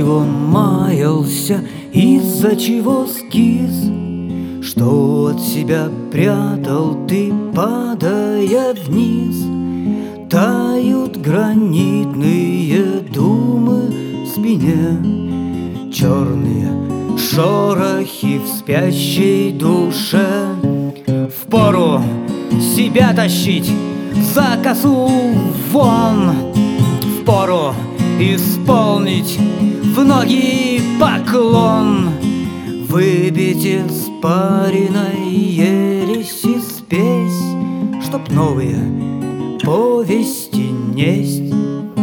он маялся, из-за чего скис, что от себя прятал ты, падая вниз. Тают гранитные думы в спине, черные шорохи в спящей душе. Впору себя тащить за косу вон, впору исполнить в ноги поклон, выбить из париной ереси спесь, чтоб новые повести несть.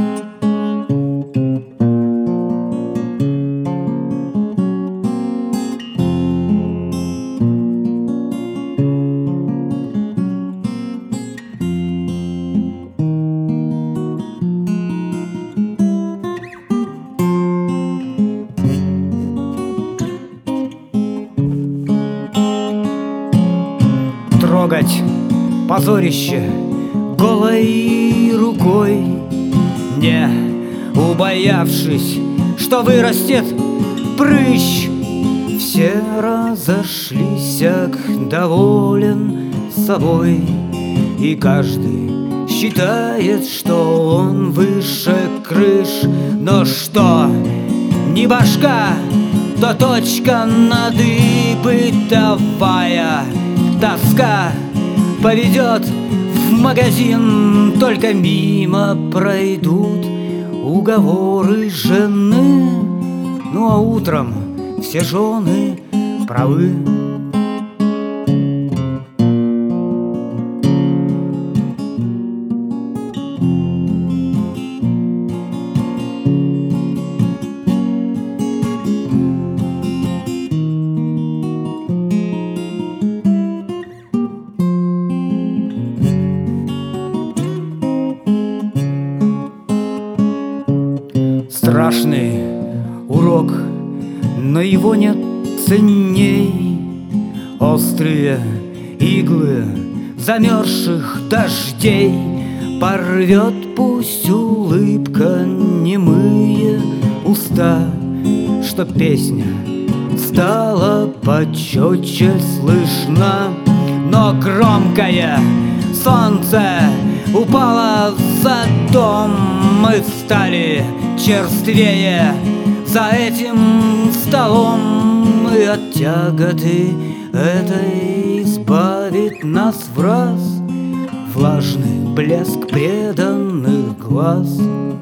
Трогать позорище голой рукой, не убоявшись, что вырастет прыщ. Все разошлись, доволен собой, и каждый считает, что он выше крыш. Но что не башка, то точка над «и» бытовая. Тоска поведет в магазин, только мимо пройдут уговоры жены. Ну а утром все жены правы. Страшный урок, но его нет ценней. Острые иглы замерзших дождей порвет пусть улыбка немые уста, чтоб песня стала почетче слышна. Но громкое солнце упало за дом, мы встали черствее за этим столом, и от тяготы этой избавит нас враз влажный блеск преданных глаз.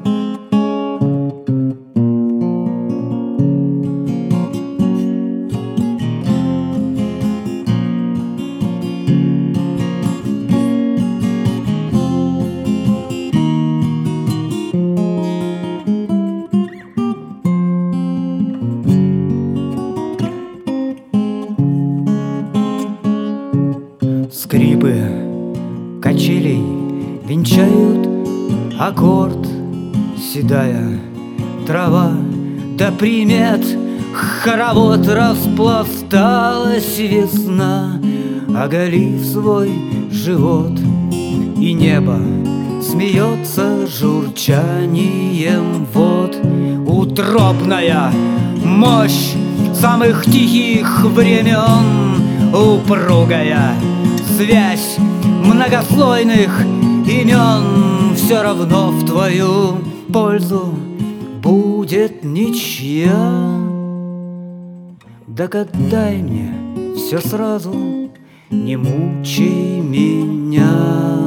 Скрипы качелей венчают аккорд, седая трава до примет хоровод. Распласталась весна, оголив свой живот, и небо смеется журчанием вод. Утробная мощь самых тихих времен, упругая связь многослойных имен, все равно в твою пользу будет ничья. Да отдай мне все сразу, не мучай меня.